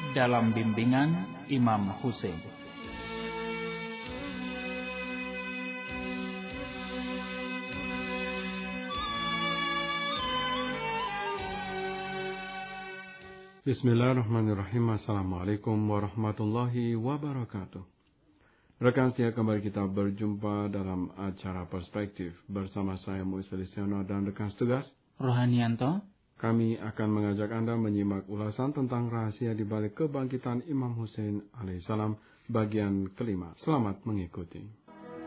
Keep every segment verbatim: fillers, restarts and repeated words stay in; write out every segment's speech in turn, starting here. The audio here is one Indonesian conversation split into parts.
dalam bimbingan Imam Husain. Bismillahirrahmanirrahim. Assalamualaikum warahmatullahi wabarakatuh. Rekan setia, kembali kita berjumpa dalam acara Perspektif bersama saya Muiz Listiano dan rekan setugas Rohanianto. Kami akan mengajak Anda menyimak ulasan tentang rahasia di balik kebangkitan Imam Husain alaihissalam bagian kelima. Selamat mengikuti.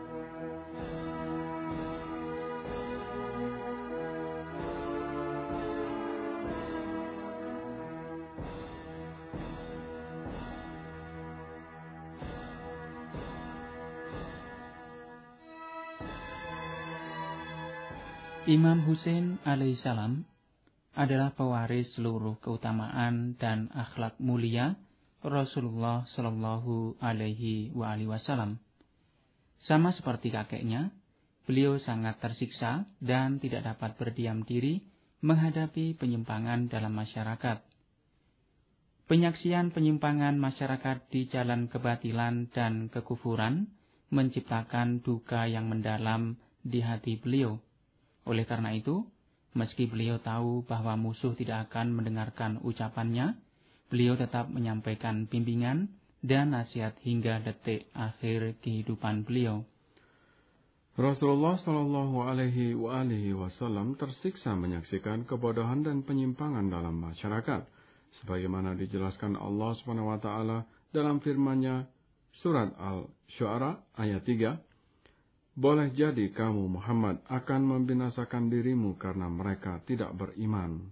Imam Husain alaihissalam adalah pewaris seluruh keutamaan dan akhlak mulia Rasulullah Shallallahu Alaihi Wasallam. Sama seperti kakeknya, beliau sangat tersiksa dan tidak dapat berdiam diri menghadapi penyimpangan dalam masyarakat. Penyaksian penyimpangan masyarakat di jalan kebatilan dan kekufuran menciptakan duka yang mendalam di hati beliau. Oleh karena itu, meski beliau tahu bahwa musuh tidak akan mendengarkan ucapannya, beliau tetap menyampaikan bimbingan dan nasihat hingga detik akhir kehidupan beliau. Rasulullah Shallallahu Alaihi Wasallam tersiksa menyaksikan kebodohan dan penyimpangan dalam masyarakat, sebagaimana dijelaskan Allah Subhanahu Wa Taala dalam firman-Nya surat Al-Syu'ara ayat tiga. Boleh jadi kamu Muhammad akan membinasakan dirimu karena mereka tidak beriman.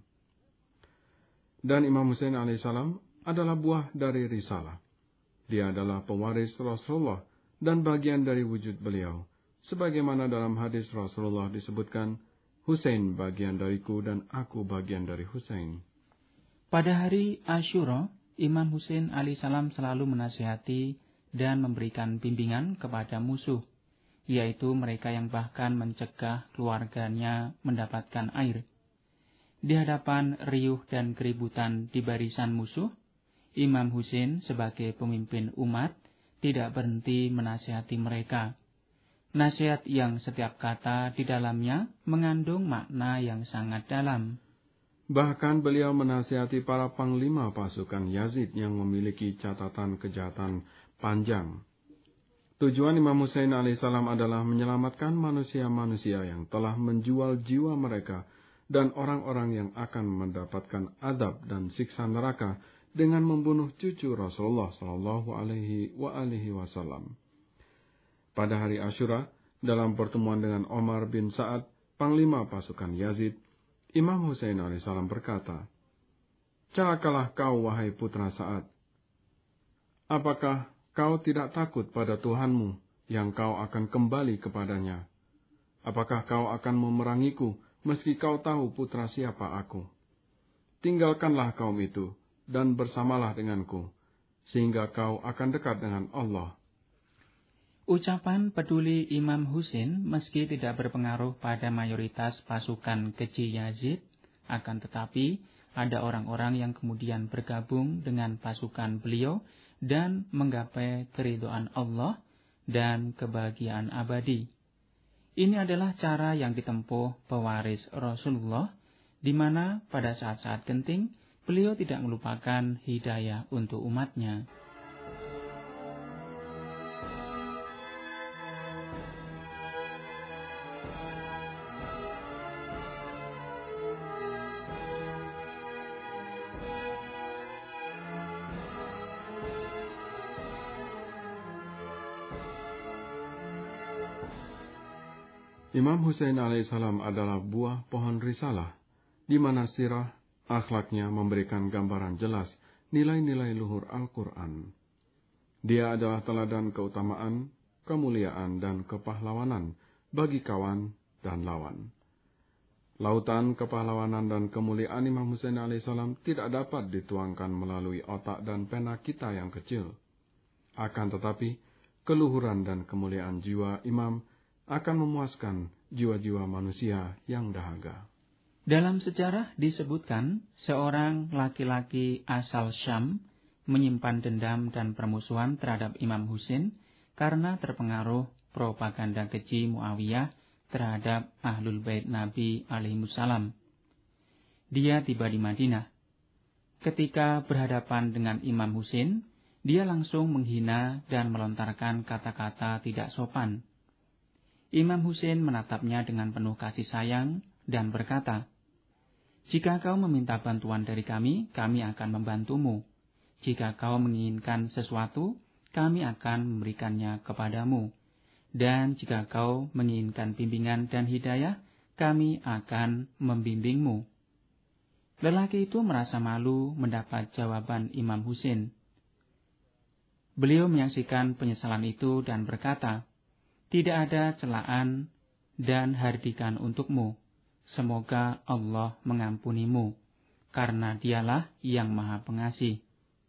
Dan Imam Husain alaihissalam adalah buah dari risalah. Dia adalah pewaris Rasulullah dan bagian dari wujud beliau. Sebagaimana dalam hadis Rasulullah disebutkan, Husain bagian dariku dan aku bagian dari Husain. Pada hari Asyura, Imam Husain alaihissalam selalu menasihati dan memberikan bimbingan kepada musuh, yaitu mereka yang bahkan mencegah keluarganya mendapatkan air. Di hadapan riuh dan keributan di barisan musuh, Imam Husain sebagai pemimpin umat tidak berhenti menasihati mereka. Nasihat yang setiap kata di dalamnya mengandung makna yang sangat dalam. Bahkan beliau menasihati para panglima pasukan Yazid yang memiliki catatan kejahatan panjang. Tujuan Imam Husain alaihissalam adalah menyelamatkan manusia-manusia yang telah menjual jiwa mereka dan orang-orang yang akan mendapatkan adab dan siksa neraka dengan membunuh cucu Rasulullah Shallallahu Alaihi Wasallam. Pada hari Asyura, dalam pertemuan dengan Omar bin Sa'ad, panglima pasukan Yazid, Imam Husain alaihissalam berkata, "Celakalah kau wahai putra Sa'ad. Apakah kau tidak takut pada Tuhanmu yang kau akan kembali kepadanya? Apakah kau akan memerangiku meski kau tahu putra siapa aku? Tinggalkanlah kaum itu dan bersamalah denganku, sehingga kau akan dekat dengan Allah." Ucapan peduli Imam Husain meski tidak berpengaruh pada mayoritas pasukan keji Yazid, akan tetapi ada orang-orang yang kemudian bergabung dengan pasukan beliau dan menggapai keridhaan Allah dan kebahagiaan abadi. Ini adalah cara yang ditempuh pewaris Rasulullah, di mana pada saat-saat genting, beliau tidak melupakan hidayah untuk umatnya. Imam Husain alaihissalam adalah buah pohon risalah, di mana sirah akhlaknya memberikan gambaran jelas nilai-nilai luhur Al-Quran. Dia adalah teladan keutamaan, kemuliaan, dan kepahlawanan bagi kawan dan lawan. Lautan kepahlawanan dan kemuliaan Imam Husain alaihissalam tidak dapat dituangkan melalui otak dan pena kita yang kecil. Akan tetapi, keluhuran dan kemuliaan jiwa Imam akan memuaskan jiwa-jiwa manusia yang dahaga. Dalam sejarah disebutkan seorang laki-laki asal Syam menyimpan dendam dan permusuhan terhadap Imam Husain karena terpengaruh propaganda keji Muawiyah terhadap Ahlul Bait Nabi alaihissalam. Dia tiba di Madinah. Ketika berhadapan dengan Imam Husain, dia langsung menghina dan melontarkan kata-kata tidak sopan. Imam Husain menatapnya dengan penuh kasih sayang dan berkata, "Jika kau meminta bantuan dari kami, kami akan membantumu. Jika kau menginginkan sesuatu, kami akan memberikannya kepadamu. Dan jika kau menginginkan bimbingan dan hidayah, kami akan membimbingmu." Lelaki itu merasa malu mendapat jawaban Imam Husain. Beliau menyaksikan penyesalan itu dan berkata, "Tidak ada celaan dan hardikan untukmu. Semoga Allah mengampunimu, karena Dialah yang Maha Pengasih."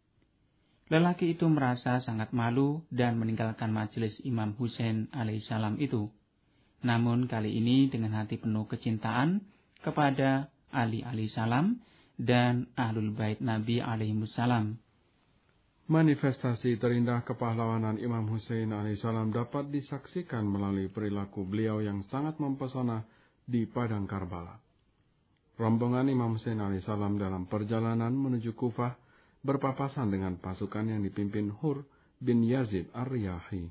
Lelaki itu merasa sangat malu dan meninggalkan majelis Imam Husain alaihissalam itu. Namun kali ini dengan hati penuh kecintaan kepada Ali alaihissalam dan Ahlul Bait Nabi alaihissalam. Manifestasi terindah kepahlawanan Imam Husain alaihissalam dapat disaksikan melalui perilaku beliau yang sangat mempesona di Padang Karbala. Rombongan Imam Husain alaihissalam dalam perjalanan menuju Kufah berpapasan dengan pasukan yang dipimpin Hur bin Yazid Ar-Riyahi.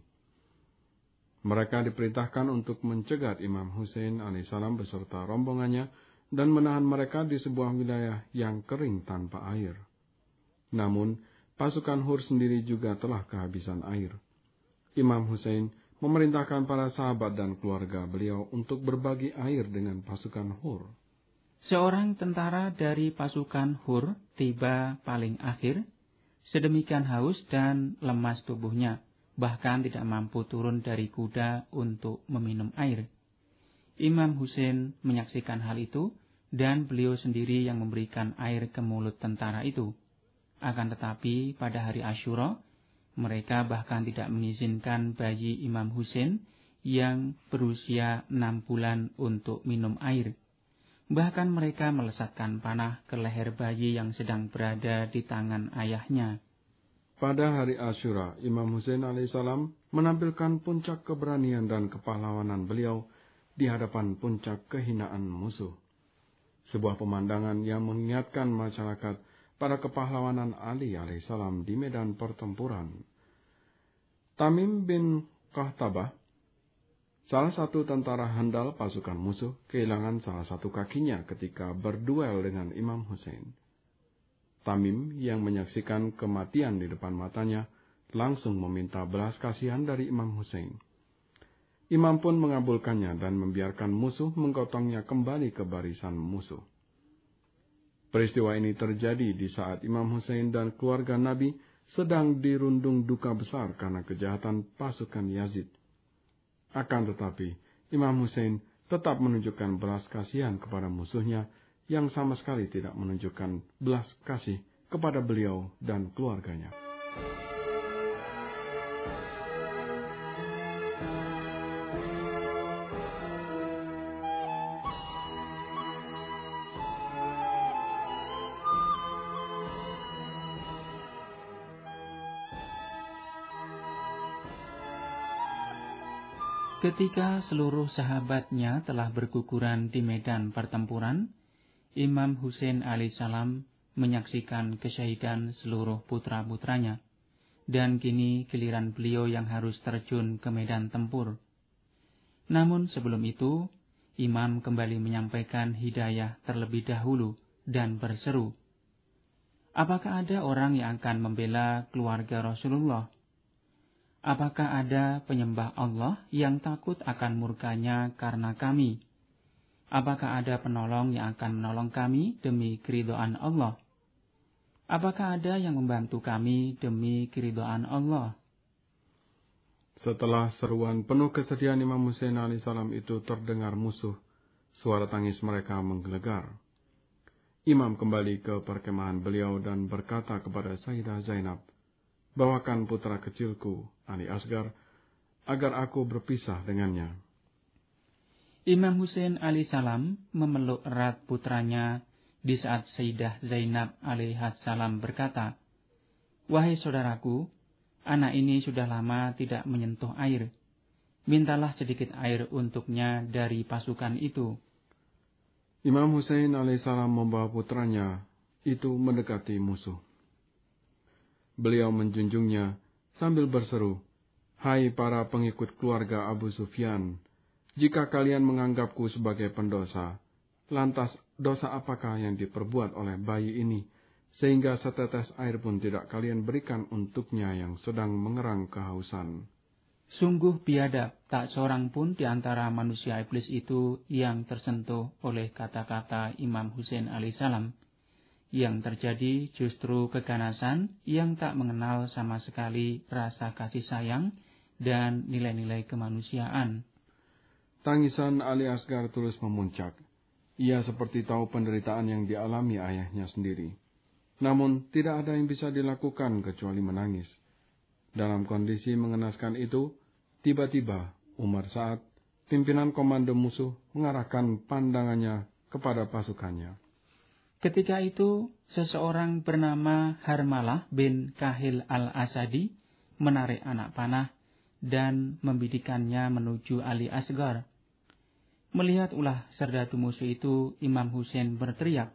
Mereka diperintahkan untuk mencegat Imam Husain alaihissalam beserta rombongannya dan menahan mereka di sebuah wilayah yang kering tanpa air. Namun, pasukan Hur sendiri juga telah kehabisan air. Imam Husain memerintahkan para sahabat dan keluarga beliau untuk berbagi air dengan pasukan Hur. Seorang tentara dari pasukan Hur tiba paling akhir, sedemikian haus dan lemas tubuhnya, bahkan tidak mampu turun dari kuda untuk meminum air. Imam Husain menyaksikan hal itu, dan beliau sendiri yang memberikan air ke mulut tentara itu. Akan tetapi pada hari Asyura, mereka bahkan tidak mengizinkan bayi Imam Husain yang berusia enam bulan untuk minum air. Bahkan mereka melesatkan panah ke leher bayi yang sedang berada di tangan ayahnya. Pada hari Asyura, Imam Husain alaihissalam menampilkan puncak keberanian dan kepahlawanan beliau di hadapan puncak kehinaan musuh. Sebuah pemandangan yang mengingatkan masyarakat pada kepahlawanan Ali alaihissalam di medan pertempuran. Tamim bin Qahtabah, salah satu tentara handal pasukan musuh, kehilangan salah satu kakinya ketika berduel dengan Imam Husain. Tamim yang menyaksikan kematian di depan matanya langsung meminta belas kasihan dari Imam Husain. Imam pun mengabulkannya dan membiarkan musuh menggotongnya kembali ke barisan musuh. Peristiwa ini terjadi di saat Imam Husain dan keluarga Nabi sedang dirundung duka besar karena kejahatan pasukan Yazid. Akan tetapi, Imam Husain tetap menunjukkan belas kasihan kepada musuhnya yang sama sekali tidak menunjukkan belas kasih kepada beliau dan keluarganya. Ketika seluruh sahabatnya telah berguguran di medan pertempuran, Imam Husain alaihissalam menyaksikan kesyahidan seluruh putra-putranya, dan kini giliran beliau yang harus terjun ke medan tempur. Namun sebelum itu, Imam kembali menyampaikan hidayah terlebih dahulu dan berseru, "Apakah ada orang yang akan membela keluarga Rasulullah? Apakah ada penyembah Allah yang takut akan murkanya karena kami? Apakah ada penolong yang akan menolong kami demi keridhaan Allah? Apakah ada yang membantu kami demi keridhaan Allah?" Setelah seruan penuh kesedihan Imam Husain alaihissalam itu terdengar musuh, suara tangis mereka menggelegar. Imam kembali ke perkemahan beliau dan berkata kepada Sayyidah Zainab, "Bawakan putra kecilku, Ali Asgar, agar aku berpisah dengannya." Imam Husain alaihissalam memeluk erat putranya di saat Sayyidah Zainab alaihissalam berkata, "Wahai saudaraku, anak ini sudah lama tidak menyentuh air. Mintalah sedikit air untuknya dari pasukan itu." Imam Husain alaihissalam membawa putranya itu mendekati musuh. Beliau menjunjungnya sambil berseru, "Hai para pengikut keluarga Abu Sufyan, jika kalian menganggapku sebagai pendosa, lantas dosa apakah yang diperbuat oleh bayi ini, sehingga setetes air pun tidak kalian berikan untuknya yang sedang mengerang kehausan?" Sungguh biadab, tak seorang pun di antara manusia iblis itu yang tersentuh oleh kata-kata Imam Husain alaihissalam. Yang terjadi justru keganasan yang tak mengenal sama sekali rasa kasih sayang dan nilai-nilai kemanusiaan. Tangisan Ali Asgar terus memuncak. Ia seperti tahu penderitaan yang dialami ayahnya sendiri. Namun tidak ada yang bisa dilakukan kecuali menangis. Dalam kondisi mengenaskan itu, tiba-tiba Umar Sa'ad, pimpinan komando musuh, mengarahkan pandangannya kepada pasukannya. Ketika itu, seseorang bernama Harmalah bin Kahil al-Asadi menarik anak panah dan membidikannya menuju Ali Asgar. Melihat ulah serdadu musuh itu, Imam Husain berteriak,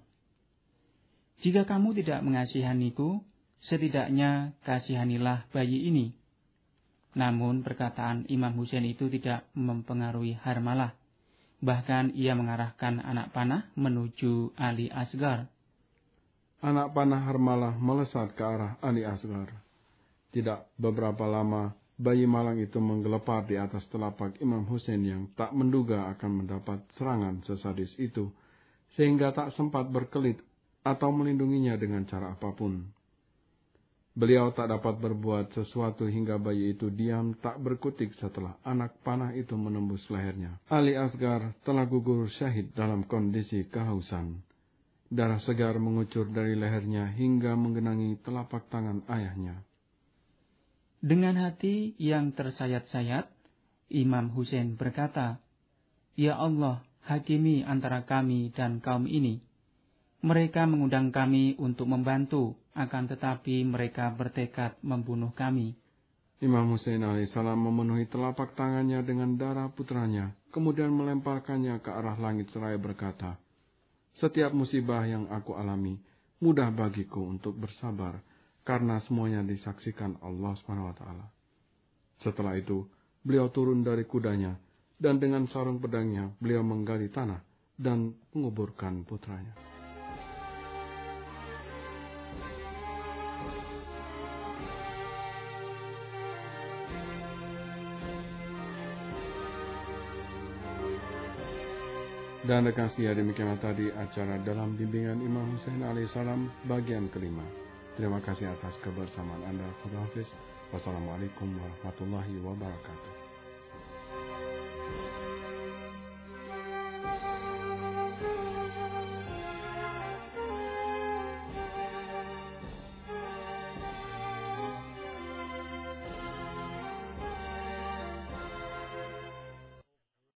"Jika kamu tidak mengasihaniku, setidaknya kasihanilah bayi ini." Namun perkataan Imam Husain itu tidak mempengaruhi Harmalah. Bahkan ia mengarahkan anak panah menuju Ali Asgar. Anak panah Harmalah melesat ke arah Ali Asgar. Tidak beberapa lama, bayi malang itu menggelepar di atas telapak Imam Husain yang tak menduga akan mendapat serangan sesadis itu, sehingga tak sempat berkelit atau melindunginya dengan cara apapun. Beliau tak dapat berbuat sesuatu hingga bayi itu diam tak berkutik setelah anak panah itu menembus lehernya. Ali Asgar telah gugur syahid dalam kondisi kehausan. Darah segar mengucur dari lehernya hingga menggenangi telapak tangan ayahnya. Dengan hati yang tersayat-sayat, Imam Husain berkata, "Ya Allah, hakimi antara kami dan kaum ini. Mereka mengundang kami untuk membantu, akan tetapi mereka bertekad membunuh kami." Imam Husain alaihissalam memenuhi telapak tangannya dengan darah putranya, kemudian melemparkannya ke arah langit seraya berkata, "Setiap musibah yang aku alami, mudah bagiku untuk bersabar, karena semuanya disaksikan Allah subhanahu wa taala." Setelah itu, beliau turun dari kudanya, dan dengan sarung pedangnya, beliau menggali tanah dan menguburkan putranya. Dan rekan setia, demikianlah tadi acara dalam bimbingan Imam Husain alaihissalam bagian kelima. Terima kasih atas kebersamaan Anda. Wassalamualaikum warahmatullahi wabarakatuh.